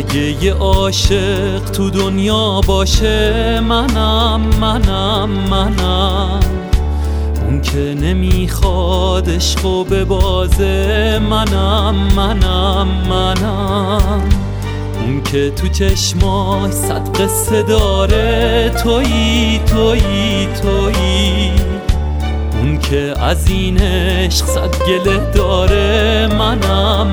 اگه یه عاشق تو دنیا باشه منم اون که نمیخواد عشقو ببازه منم اون که تو چشماش صد قصه داره تویی اون که از این عشق صد گله داره منم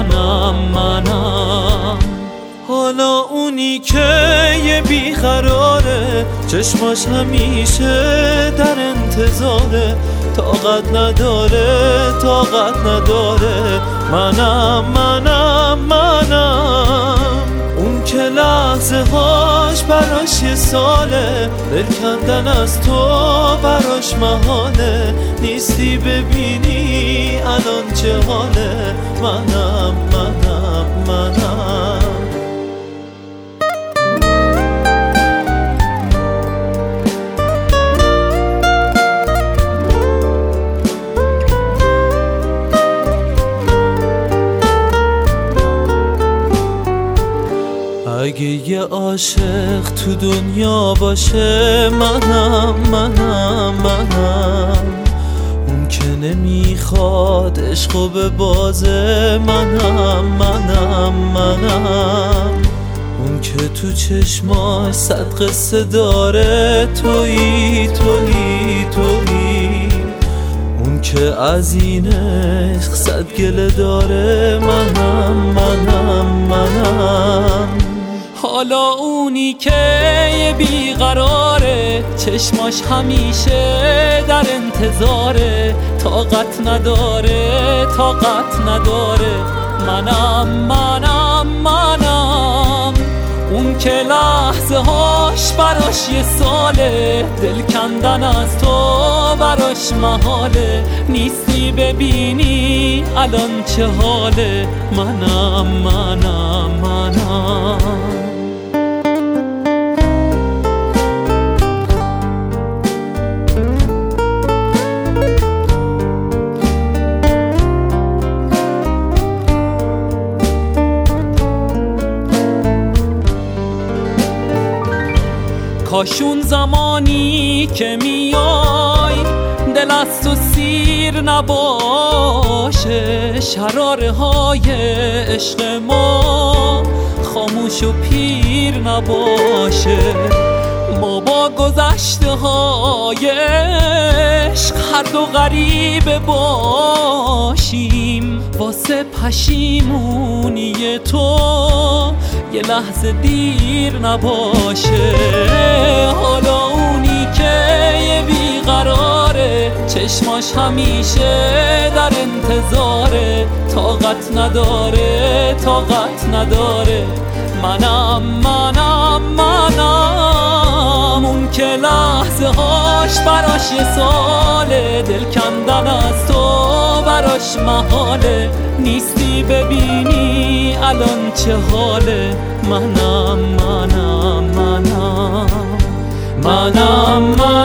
حالا اونی که یه بیقراره چشماش همیشه در انتظاره طاقت نداره منم اون که لحظه هاش براش یه ساله دل کندن از تو براش محاله نیستی ببینی الان چه حاله منم اگه یه عاشق تو دنیا باشه منم اون که نمیخواد عشقو ببازه منم اون که تو چشماش صد قصه داره تویی اون که از این عشق صد گله داره منم حالا اونی که یه بیقراره چشماش همیشه در انتظاره طاقت نداره منم اون که لحظه هاش براش یه ساله دل کندن از تو براش محاله نیستی ببینی الان چه حاله منم کاشون زمانی که میای دل از تو سیر نباشه شراره های عشق ما خاموش و پیر نباشه ما با گذشته های عشق هر دو غریبه باشیم واسه پشیمونی تو یه لحظه دیر نباشه حالا اونی که یه بیقراره چشماش همیشه در انتظاره طاقت نداره منم اون که لحظه هاش براش یه ساله دل کندن از تو براش محاله نیستی ببینی الان چه حاله منم